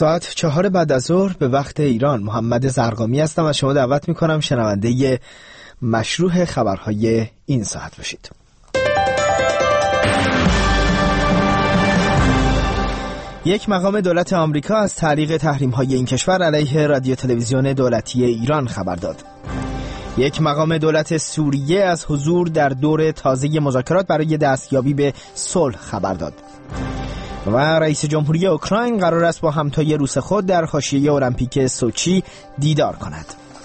ساعت 4 بعد از ظهر به وقت ایران. محمد زرقامی هستم و شما دعوت میکنم شنونده مشروع خبرهای این ساعت باشید. یک مقام دولت آمریکا از تعلیق تحریم‌های این کشور علیه رادیو تلویزیون دولتی ایران خبر داد. یک مقام دولت سوریه از حضور در دور تازه مذاکرات برای دستیابی به صلح خبر داد. و رئیس جمهوری اوکراین قرار است با همتای روس خود در حاشیه المپیک سوچی دیدار کند.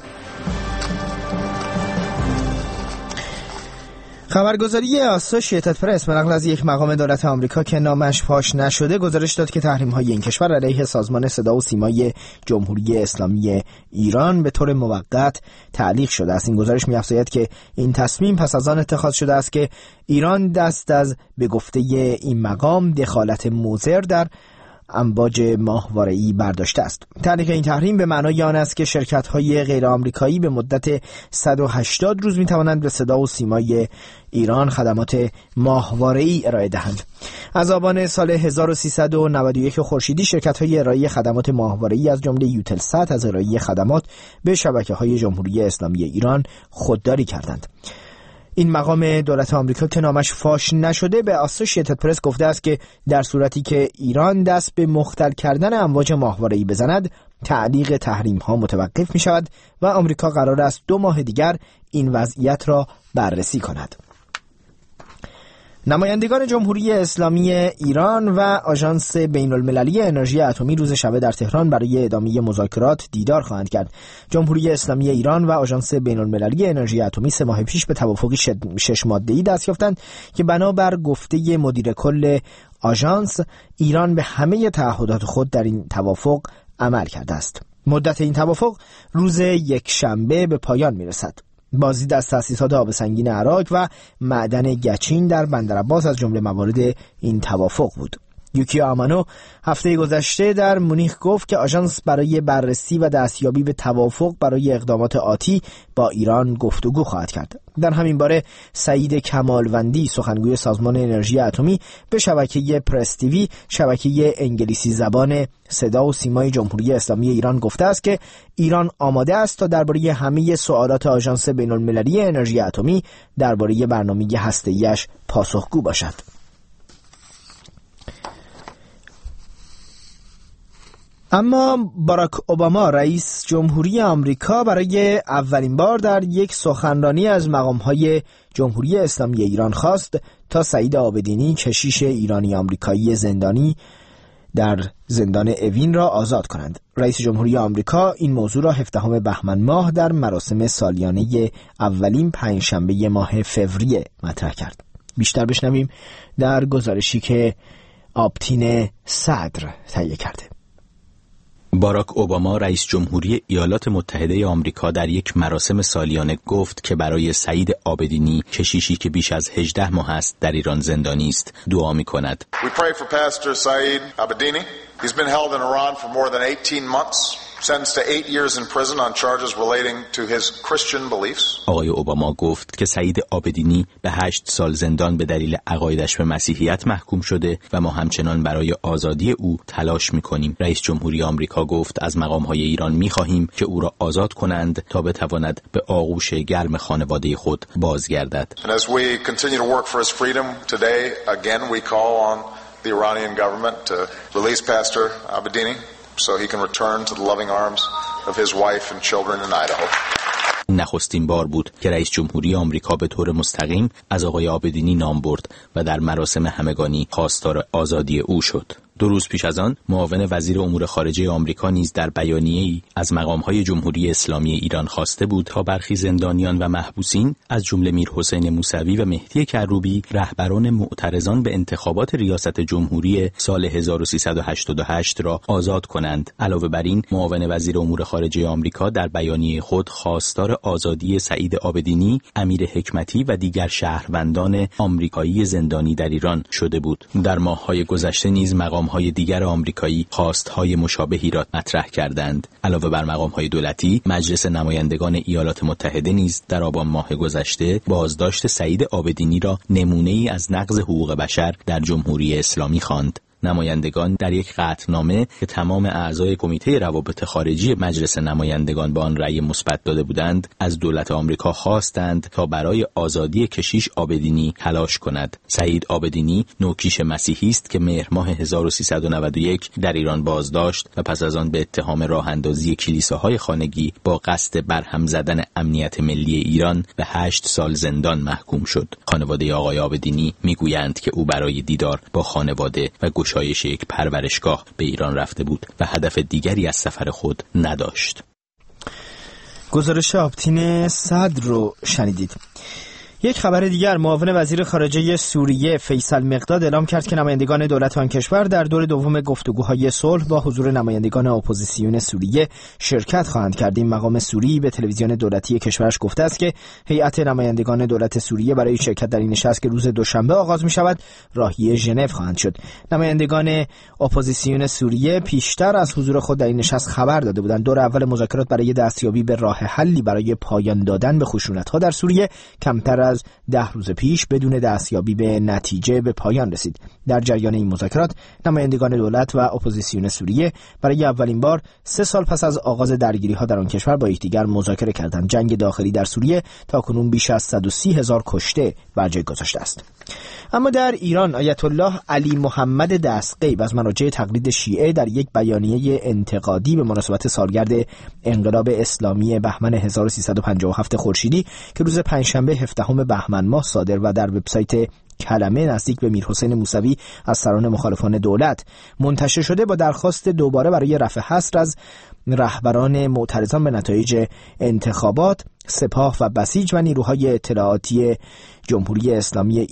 خبرگزاری آسوشیتد پرس به نقل از یک مقام دولت آمریکا که نامش فاش نشده گزارش داد که تحریم‌های این کشور علیه سازمان صدا و سیمای جمهوری اسلامی ایران به طور موقت تعلیق شده است. این گزارش می‌افزاید که این تصمیم پس از آن اتخاذ شده است که ایران دست از به گفته این مقام دخالت مضر در امواج ماهواره‌ای برداشته است. تعلیق این تحریم به معنای آن است که شرکت‌های غیر آمریکایی به مدت 180 روز می‌توانند به صدا و سیمای ایران خدمات ماهواره‌ای ارائه دهند. از آبان سال 1391 خورشیدی شرکت‌های ارائه خدمات ماهواره‌ای از جمله یوتلسات از ارائه خدمات به شبکه‌های جمهوری اسلامی ایران خودداری کردند. این مقام دولت آمریکا که نامش فاش نشده به آسوشیتد پرس گفته است که در صورتی که ایران دست به مختل کردن امواج ماهواره‌ای بزند، تعلیق تحریم‌ها متوقف می‌شود و آمریکا قرار است 2 ماه دیگر این وضعیت را بررسی کند. نمایندگان جمهوری اسلامی ایران و آژانس بین‌المللی انرژی اتمی روز شنبه در تهران برای ادامه مذاکرات دیدار خواهند کرد. جمهوری اسلامی ایران و آژانس بین‌المللی انرژی اتمی 3 ماه پیش به توافقی 6 ماده‌ای دست یافتند که بنابر گفته مدیر کل آژانس ایران به همه تعهدات خود در این توافق عمل کرده است. مدت این توافق روز یکشنبه به پایان می‌رسد. بازدید از تأسیسات آب سنگین عراق و معدن گچین در بندرعباس از جمله موارد این توافق بود. یوکی آمانو هفته گذشته در مونیخ گفت که آژانس برای بررسی و دستیابی به توافق برای اقدامات آتی با ایران گفتگو خواهد کرد. در همین باره سعید کمالوندی سخنگوی سازمان انرژی اتمی به شبکه پرس تیوی، شبکه انگلیسی زبان صدا و سیمای جمهوری اسلامی ایران گفته است که ایران آماده است تا درباره همه سوالات آژانس بین‌المللی انرژی اتمی درباره برنامه هسته‌ای‌اش پاسخگو باشد. اما باراک اوباما رئیس جمهوری آمریکا برای اولین بار در یک سخنرانی از مقام‌های جمهوری اسلامی ایران خواست تا سعید عابدینی کشیش ایرانی آمریکایی زندانی در زندان اوین را آزاد کنند. رئیس جمهوری آمریکا این موضوع را 17 بهمن ماه در مراسم سالیانه اولین پنجشنبه ماه فوریه مطرح کرد. بیشتر بشنویم در گزارشی که آبتین صدر تهیه کرده. باراک اوباما رئیس جمهوری ایالات متحده آمریکا در یک مراسم سالیانه گفت که برای سعید عابدینی کشیشی که بیش از 18 ماه است در ایران زندانی است دعا می‌کند. We pray for Pastor Saeed Abedini. He's been held in Iran for more than 18 months. Sentenced to 8 years in prison on charges relating to his Christian beliefs. آقای اوباما گفت که سعید عابدینی به 8 سال زندان به دلیل عقایدش به مسیحیت محکوم شده و ما همچنان برای آزادی او تلاش می‌کنیم. رئیس جمهوری آمریکا گفت از مقام‌های ایران می‌خواهیم که او را آزاد کنند تا بتواند به آغوش گرم خانواده خود بازگردد. And as we continue to work for his freedom, today again we call on the Iranian government to release Pastor Abedini so he can return to the loving arms of his wife and children in Idaho. نخستین بار بود که رئیس جمهوری آمریکا به طور مستقیم از آقای عابدینی نام برد و در مراسم همگانی خواستار آزادی او شد. 2 روز پیش از آن معاون وزیر امور خارجه آمریکا نیز در بیانیه‌ای از مقام‌های جمهوری اسلامی ایران خواسته بود تا برخی زندانیان و محبوسین از جمله میرحسین موسوی و مهدی کروبی رهبران معترضان به انتخابات ریاست جمهوری سال 1388 را آزاد کنند. علاوه بر این معاون وزیر امور خارجه آمریکا در بیانیه خود خواستار آزادی سعید عابدینی، امیر حکمتی و دیگر شهروندان آمریکایی زندانی در ایران شده بود. در ماه‌های گذشته نیز مقام‌های دیگر آمریکایی خواست‌های مشابهی را مطرح کردند. علاوه بر مقام‌های دولتی، مجلس نمایندگان ایالات متحده نیز در آبان ماه گذشته بازداشت سعید عابدینی را نمونه‌ای از نقض حقوق بشر در جمهوری اسلامی خواند. نمایندگان در یک قطعنامه که تمام اعضای کمیته روابط خارجی مجلس نمایندگان به آن رأی مثبت داده بودند، از دولت آمریکا خواستند تا برای آزادی کشیش عابدینی تلاش کند. سعید عابدینی نوکیش مسیحی است که مهر ماه 1391 در ایران بازداشت و پس از آن به اتهام راه اندازی کلیساهای خانگی با قصد برهم زدن امنیت ملی ایران به 8 سال زندان محکوم شد. خانواده آقای عابدینی میگویند که او برای دیدار با خانواده و گشایش یک پرورشگاه به ایران رفته بود و هدف دیگری از سفر خود نداشت. گزارش آپتین صدر رو شنیدید. یک خبر دیگر، معاون وزیر خارجه سوریه فیصل مقداد اعلام کرد که نمایندگان دولت آن کشور در دور دوم گفتگوهای صلح با حضور نمایندگان اپوزیسیون سوریه شرکت خواهند کرد. این مقام سوری به تلویزیون دولتی کشورش گفته است که هیئت نمایندگان دولت سوریه برای شرکت در این نشست که روز دوشنبه آغاز می شود راهی ژنو خواهند شد. نمایندگان اپوزیسیون سوریه پیشتر از حضور خود در این نشست خبر داده بودند. دور اول مذاکرات برای دستیابی به راه حلی برای پایان دادن به خشونت‌ها در سوریه کمتر از 10 روز پیش بدون دستیابی به نتیجه به پایان رسید. در جریان این مذاکرات نمایندگان دولت و اپوزیسیون سوریه برای اولین بار 3 سال پس از آغاز درگیری‌ها در آن کشور با یکدیگر مذاکره کردند. جنگ داخلی در سوریه تاکنون بیش از 130,000 کشته بر جای گذاشته است. اما در ایران آیت الله علی محمد دستغیب از مراجع تقلید شیعه در یک بیانیه انتقادی به مناسبت سالگرد انقلاب اسلامی بهمن 1357 خورشیدی که روز پنجشنبه 17 بهمن ماه صادر و در وبسایت کلمه نزدیک به میرحسین موسوی از سران مخالفان دولت منتشر شده، با درخواست دوباره برای رفع حصر از رهبران معترضان به نتایج انتخابات، سپاه و بسیج و نیروهای اطلاعاتی جمهوری اسلامی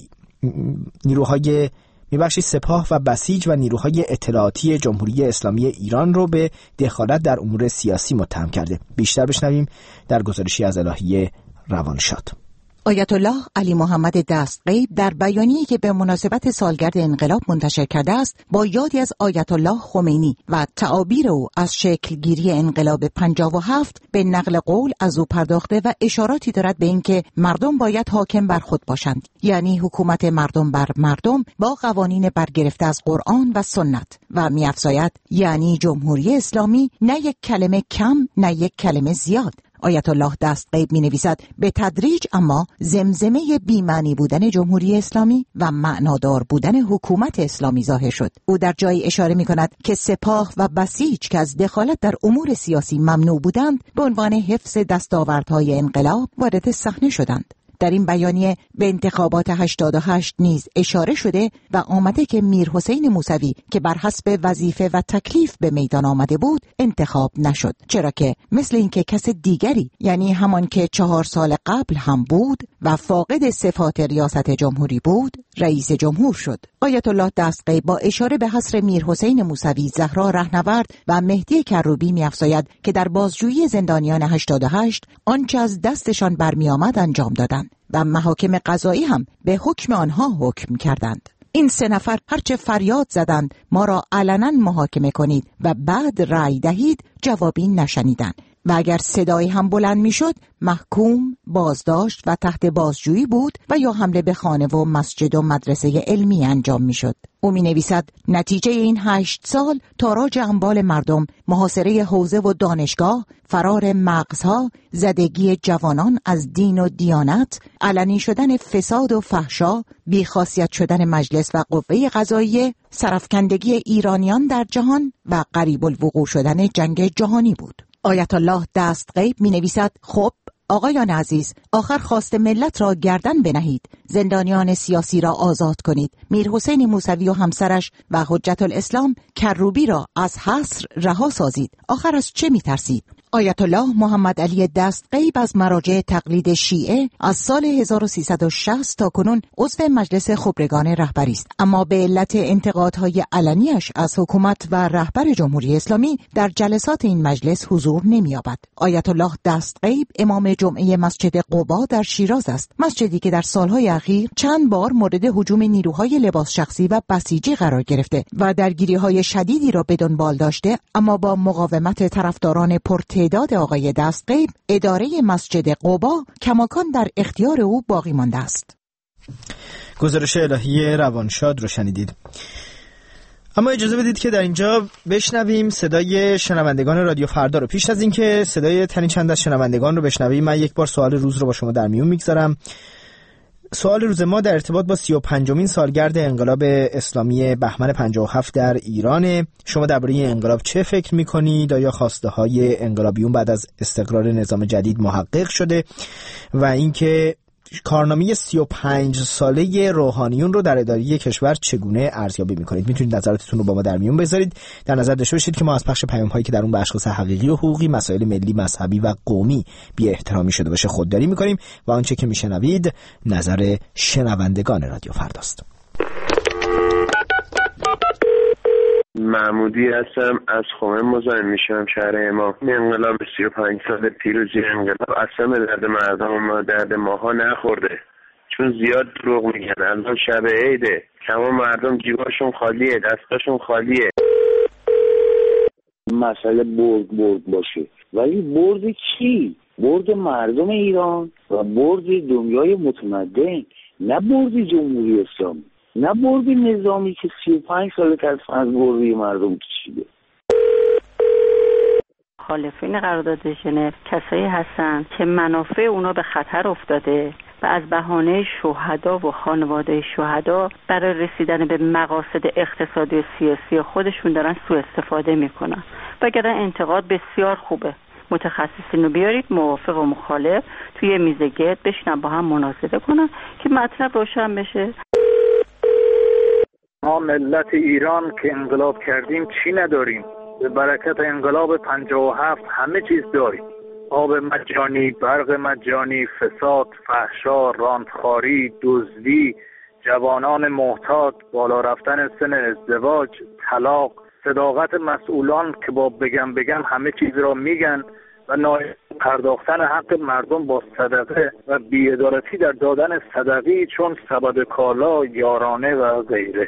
سپاه و بسیج و نیروهای اطلاعاتی جمهوری اسلامی ایران رو به دخالت در امور سیاسی متهم کرده. بیشتر بشنویم در گزارشی از الهی روانشاد. آیت الله علی محمد دستغیب در بیانیه‌ای که به مناسبت سالگرد انقلاب منتشر کرده است، با یادی از آیت الله خمینی و تعابیر او از شکلگیری انقلاب 57 به نقل قول از او پرداخته و اشاراتی دارد به اینکه مردم باید حاکم بر خود باشند، یعنی حکومت مردم بر مردم با قوانین برگرفته از قرآن و سنت، و می‌افزاید یعنی جمهوری اسلامی نه یک کلمه کم نه یک کلمه زیاد. آیت الله دستغیب می نویسد به تدریج اما زمزمه بی‌معنی بودن جمهوری اسلامی و معنادار بودن حکومت اسلامی ظاهر شد. او در جایی اشاره می کند که سپاه و بسیج که از دخالت در امور سیاسی ممنوع بودند به عنوان حفظ دستاوردهای انقلاب وارد صحنه شدند. در این بیانیه به انتخابات 88 نیز اشاره شده و آمده که میرحسین موسوی که بر حسب وظیفه و تکلیف به میدان آمده بود انتخاب نشد، چرا که مثل اینکه کس دیگری، یعنی همان که 4 سال قبل هم بود و فاقد صفات ریاست جمهوری بود، رئیس جمهور شد. آیت الله دستغیب با اشاره به حصر میرحسین موسوی، زهرا رهنورد و مهدی کروبی می‌افزاید که در بازجویی زندانیان 88 آنچه از دستشان برمی آمد انجام دادند و محاکم قضایی هم به حکم آنها حکم کردند. این 3 نفر هرچه فریاد زدند ما را علنا محاکمه کنید و بعد رأی دهید، جوابی نشنیدند و اگر صدایی هم بلند میشد محکوم، بازداشت و تحت بازجویی بود و یا حمله به خانه و مسجد و مدرسه علمی انجام میشد. او می نویسد نتیجه این 8 سال تاراج اموال مردم، محاصره حوزه و دانشگاه، فرار مغزها، زدگی جوانان از دین و دیانت، علنی شدن فساد و فحشا، بیخاصیت شدن مجلس و قوه قضاییه، سرافکندگی ایرانیان در جهان و قریب الوقوع شدن جنگ جهانی بود. آیت الله دستغیب می نویسد خب آقایان عزیز، آخر خواست ملت را گردن بنهید، زندانیان سیاسی را آزاد کنید، میرحسین موسوی و همسرش و حجت الاسلام کروبی را از حصر رها سازید. آخر از چه می ترسید؟ آیت الله محمد علی دستغیب از مراجع تقلید شیعه از سال 1360 تا کنون عضو مجلس خبرگان رهبری است، اما به علت انتقادهای علنیش از حکومت و رهبر جمهوری اسلامی در جلسات این مجلس حضور نمی‌یابد. آیت الله دستغیب امام جمعه مسجد قبا در شیراز است، مسجدی که در سالهای اخیر چند بار مورد هجوم نیروهای لباس شخصی و بسیجی قرار گرفته و درگیری‌های شدیدی را به دنبال داشته، اما با مقاومت طرفداران پرتعداد آقای دستغیب اداره مسجد قبا کماکان در اختیار او باقی مانده است. گزارش الهی روانشاد رو شنیدید. اما اجازه بدید که در اینجا بشنویم صدای شنوندگان رادیو فردا رو. پیش از اینکه صدای تنی چند از شنوندگان رو بشنویم، من یک بار سوال روز رو با شما در میون میگذارم. سوال روز ما در ارتباط با 35مین سالگرد انقلاب اسلامی بهمن 57 در ایرانه. شما درباره این انقلاب چه فکر میکنید؟ آیا خواسته های انقلابیون بعد از استقرار نظام جدید محقق شده؟ و اینکه کارنامه 35 ساله روحانیون رو در اداره کشور چگونه ارزیابی میکنید؟ میتونید نظراتتون رو با ما در میون بذارید. در نظر داشته باشید که ما از پخش پیام هایی که در اون به اشخاص حقیقی و حقوقی، مسائل ملی، مذهبی و قومی بی احترامی شده باشه خودداری میکنیم و آنچه که میشنوید نظر شنوندگان رادیو فرداست. محمودی هستم، از خمه مزاحم میشم، شهر امام. انقلاب 35 سال پیروزی انقلاب اصلا به درد مردم و درد ماها نخورده، چون زیاد دروغ میگن. الان شب عیده، تمام مردم جیباشون خالیه، دستاشون خالیه. مسئله برد باشه، ولی برد کی؟ برد مردم ایران و برد دنیای متمدن، نه برد جمهوری اسلامی، نه برد نظامی که 35 سال از برد مردم کشیده. مخالفین قرارداد ژنو کسایی هستن که منافع اونا به خطر افتاده و از بهانه شهدا و خانواده شهدا برای رسیدن به مقاصد اقتصادی و سیاسی خودشون دارن سوء استفاده میکنن. وگرنه انتقاد بسیار خوبه، متخصصین رو بیارید، موافق و مخالف توی میز گرد بشینن با هم مناظره کنن که مطلب روشن بشه. ما ملت ایران که انقلاب کردیم چی نداریم؟ به برکت انقلاب 57 همه چیز داریم. آب مجانی، برق مجانی، فساد، فحشا، راندخواری، دزدی، جوانان محتاط، بالا رفتن سن ازدواج، طلاق، صداقت مسئولان که با بگم همه چیز را میگن و پرداختن حق مردم با صدقه و بی‌عدالتی در دادن صدقی چون سبد کالا، یارانه و غیره.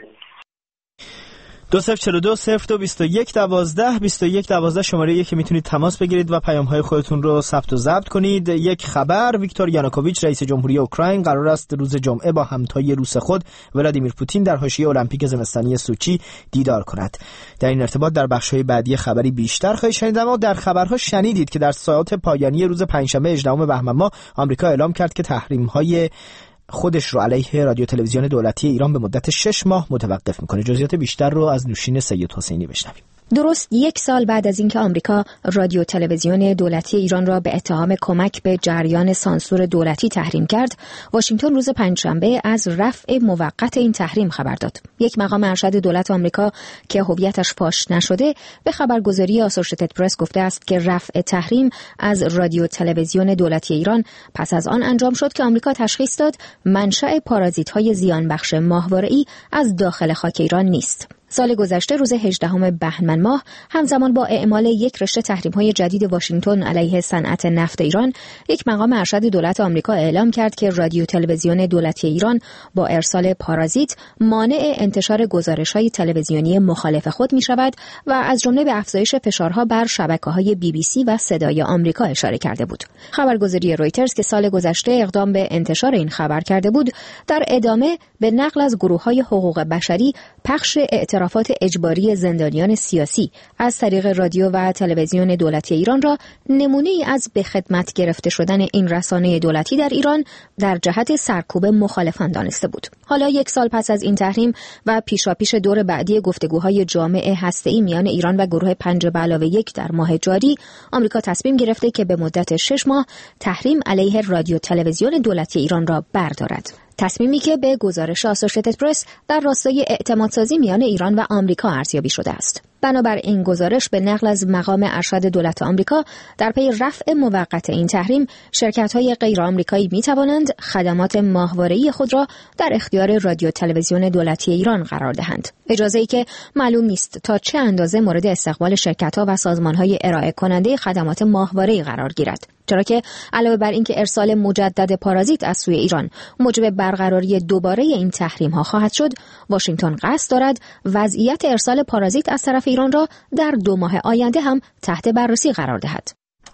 2042-022112 شماره که میتونید تماس بگیرید و پیام‌های خودتون رو ثبت و ضبط کنید. یک خبر: ویکتور یانوکوویچ رئیس جمهوری اوکراین قرار است روز جمعه با همتای روس خود ولادیمیر پوتین در حاشیه المپیک زمستانی سوچی دیدار کند. در این ارتباط در بخش‌های بعدی خبری بیشتر خواهید شنید. اما در خبرها شنیدید که در ساعات پایانی روز پنجشنبه 18 بهمن ماه آمریکا اعلام کرد که تحریم‌های خودش رو علیه رادیو تلویزیون دولتی ایران به مدت 6 ماه متوقف میکنه. جزئیات بیشتر رو از نوشین سید حسینی بشنویم. درست یک سال بعد از اینکه آمریکا رادیو تلویزیون دولتی ایران را به اتهام کمک به جریان سانسور دولتی تحریم کرد، واشنگتن روز پنجشنبه از رفع موقت این تحریم خبر داد. یک مقام ارشد دولت آمریکا که هویتش فاش نشده به خبرگزاری آسوشیتد پرس گفته است که رفع تحریم از رادیو تلویزیون دولتی ایران پس از آن انجام شد که آمریکا تشخیص داد منشأ پارازیت‌های زیانبخش ماهواره‌ای از داخل خاک ایران نیست. سال گذشته روز 18 بهمن ماه همزمان با اعمال یک رشته تحریم‌های جدید واشنگتن علیه صنعت نفت ایران، یک مقام ارشد دولت آمریکا اعلام کرد که رادیو تلویزیون دولتی ایران با ارسال پارازیت مانع انتشار گزارش‌های تلویزیونی مخالف خود می‌شود و از جمله به افزایش فشارها بر شبکه‌های BBC و صدای آمریکا اشاره کرده بود. خبرگزاری رویترز که سال گذشته اقدام به انتشار این خبر کرده بود، در ادامه به نقل از گروه‌های حقوق بشری پخش اعترافات اجباری زندانیان سیاسی از طریق رادیو و تلویزیون دولتی ایران را نمونه‌ای از به خدمت گرفته شدن این رسانه دولتی در ایران در جهت سرکوب مخالفان دانسته بود. حالا یک سال پس از این تحریم و پیشاپیش دور بعدی گفتگوهای جامع هسته‌ای میان ایران و گروه 5+1 در ماه جاری، آمریکا تصمیم گرفته که به مدت 6 ماه تحریم علیه رادیو تلویزیون دولتی ایران را بردارد. تصمیمی که به گزارش آسوشیتد پرس در راستای اعتمادسازی میان ایران و آمریکا ارزیابی شده است. بنابر این گزارش به نقل از مقام ارشد دولت آمریکا، در پی رفع موقت این تحریم، شرکت‌های غیر آمریکایی می‌توانند خدمات ماهواره‌ای خود را در اختیار رادیو تلویزیون دولتی ایران قرار دهند. اجازه‌ای که معلوم نیست تا چه اندازه مورد استقبال شرکت‌ها و سازمان‌های ارائه کننده خدمات ماهواره‌ای قرار گیرد. چرا که علاوه بر اینکه ارسال مجدد پارازیت از سوی ایران موجب برقراری دوباره این تحریم‌ها خواهد شد، واشنگتن قصد دارد وضعیت ارسال پارازیت از طرف ایران را در 2 ماه آینده هم تحت بررسی قرار دهد.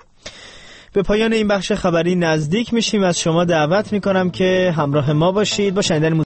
به پایان این بخش خبری نزدیک میشیم. از شما دعوت میکنم که همراه ما باشید با شنیدن